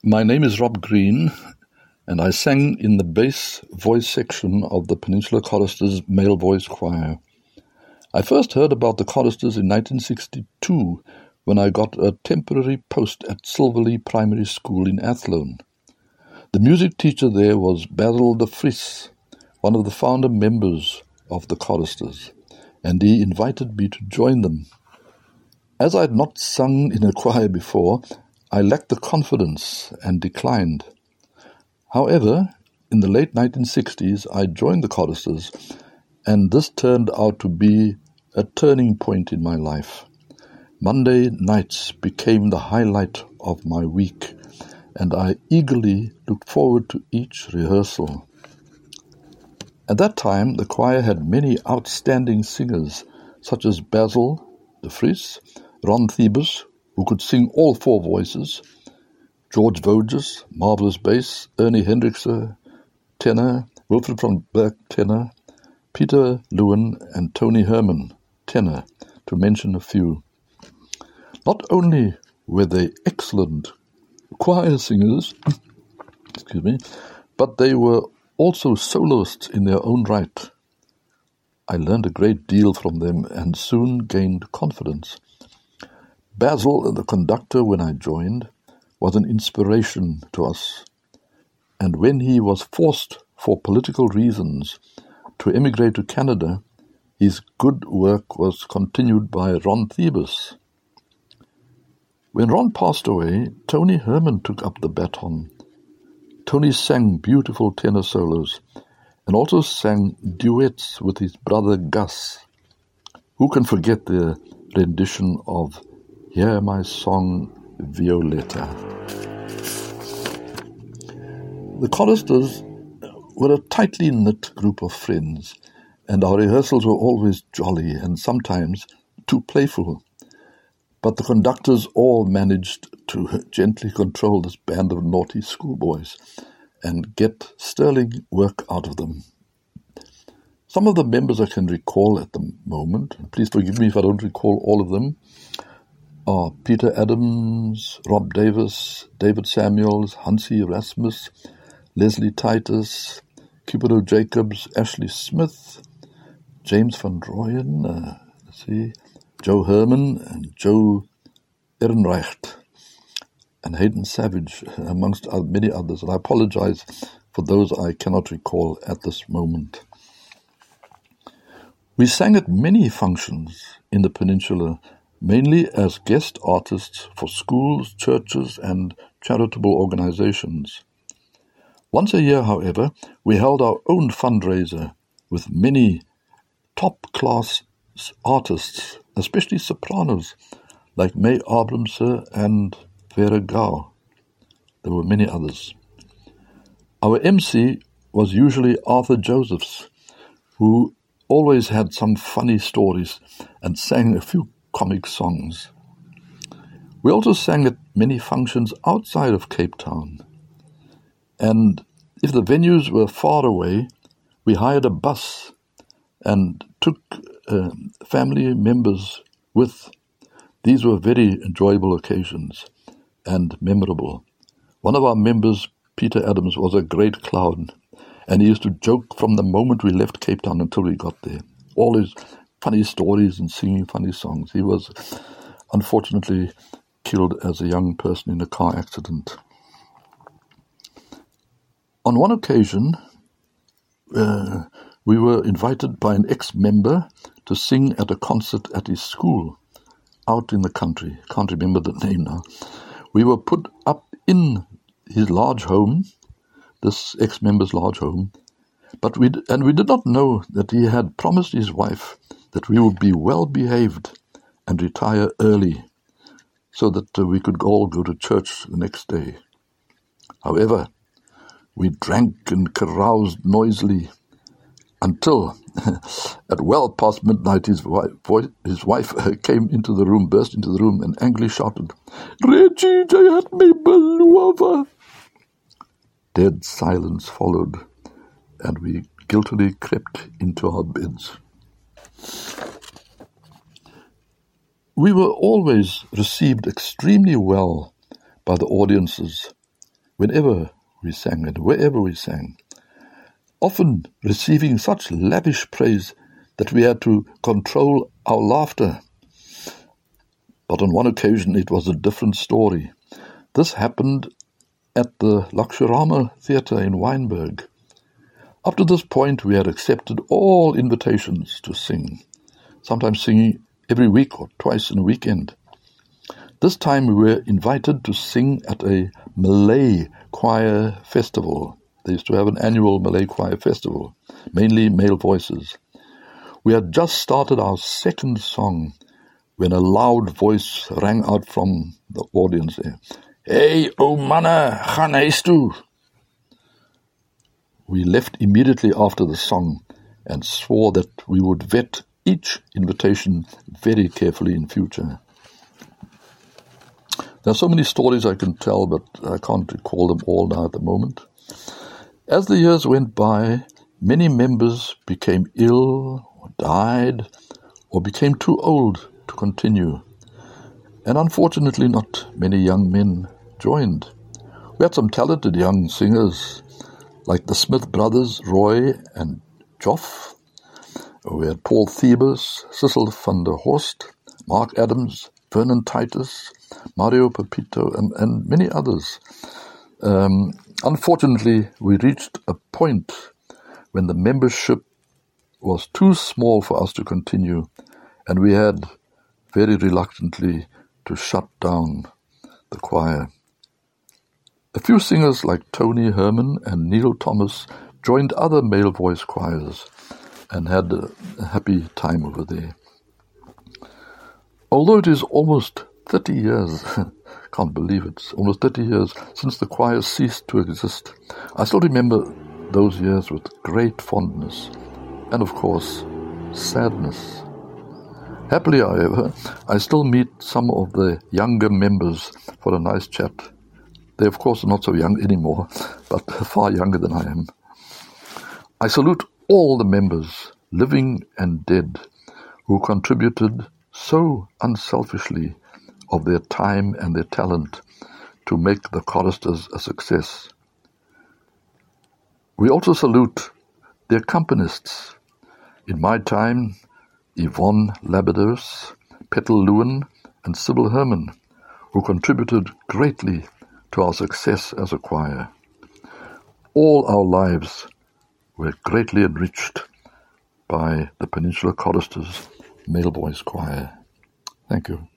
My name is Rob Green, and I sang in the bass voice section of the Peninsula Choristers male voice choir. I first heard about the choristers in 1962 when I got a temporary post at Silverlea Primary School in Athlone. The music teacher there was Basil de Vries, one of the founder members of the choristers, and he invited me to join them. As I had not sung in a choir before, I lacked the confidence and declined. However, in the late 1960s, I joined the choristers, and this turned out to be a turning point in my life. Monday nights became the highlight of my week, and I eagerly looked forward to each rehearsal. At that time, the choir had many outstanding singers, such as Basil de Vries, Ron Thebus, who could sing all four voices, George Voges, marvelous bass, Ernie Hendrickse, tenor, Wilfred van Berg, tenor, Peter Lewin, and Tony Herman, tenor, to mention a few. Not only were they excellent choir singers, but they were also soloists in their own right. I learned a great deal from them and soon gained confidence. Basil, the conductor when I joined, was an inspiration to us, and when he was forced for political reasons to emigrate to Canada, his good work was continued by Ron Thebus. When Ron passed away, Tony Herman took up the baton. Tony sang beautiful tenor solos and also sang duets with his brother Gus. Who can forget their rendition of Hear My Song, Violetta? The choristers were a tightly knit group of friends, and our rehearsals were always jolly and sometimes too playful. But the conductors all managed to gently control this band of naughty schoolboys and get sterling work out of them. Some of the members I can recall at the moment, please forgive me if I don't recall all of them, are Peter Adams, Rob Davis, David Samuels, Hansi Erasmus, Leslie Titus, Cupido Jacobs, Ashley Smith, James van Rooyen, Joe Herman, and Joe Ehrenreich, and Hayden Savage, amongst many others. And I apologize for those I cannot recall at this moment. We sang at many functions in the Peninsula, mainly as guest artists for schools, churches, and charitable organizations. Once a year, however, we held our own fundraiser with many top-class artists, especially sopranos, like May Abramse and Vera Gau. There were many others. Our MC was usually Arthur Josephs, who always had some funny stories and sang a few comic songs. We also sang at many functions outside of Cape Town. And if the venues were far away, we hired a bus and took family members with. These were very enjoyable occasions and memorable. One of our members, Peter Adams, was a great clown, and he used to joke from the moment we left Cape Town until we got there. All his funny stories and singing funny songs. He was unfortunately killed as a young person in a car accident. On one occasion, we were invited by an ex-member to sing at a concert at his school out in the country. Can't remember the name now. We were put up in his large home, this ex-member's large home, but we did not know that he had promised his wife that we would be well behaved and retire early so that we could all go to church the next day. However, we drank and caroused noisily until at well past midnight his wife came into the room, burst into the room and angrily shouted, "Reggie, jy het my beloof." Dead silence followed, and we guiltily crept into our beds. We were always received extremely well by the audiences, whenever we sang and wherever we sang, often receiving such lavish praise that we had to control our laughter. But on one occasion it was a different story. This happened at the Lakshurama Theatre in Wynberg. Up to this point we had accepted all invitations to sing, sometimes singing every week or twice in a weekend. This time we were invited to sing at a Malay choir festival. They used to have an annual Malay choir festival, mainly male voices. We had just started our second song when a loud voice rang out from the audience there. "Hey, o manne, gaan huis toe." We left immediately after the song and swore that we would vet each invitation very carefully in future. There are so many stories I can tell, but I can't recall them all now at the moment. As the years went by, many members became ill or died or became too old to continue. And unfortunately not many young men joined. We had some talented young singers like the Smith brothers, Roy and Joff. We had Paul Thebus, Cecil van der Horst, Mark Adams, Vernon Titus, Mario Pepito, and many others. Unfortunately, we reached a point when the membership was too small for us to continue, and we had very reluctantly to shut down the choir. A few singers like Tony Herman and Neil Thomas joined other male voice choirs and had a happy time over there. Although it is almost 30 years, can't believe it, almost 30 years since the choir ceased to exist, I still remember those years with great fondness and, of course, sadness. Happily, however, I still meet some of the younger members for a nice chat. They, of course, are not so young anymore, but far younger than I am. I salute all the members, living and dead, who contributed so unselfishly of their time and their talent to make the choristers a success. We also salute the accompanists. In my time, Yvonne Labaders, Petal Lewin, and Sybil Herman, who contributed greatly to our success as a choir. All our lives were greatly enriched by the Peninsula Choristers Male Voice Choir. Thank you.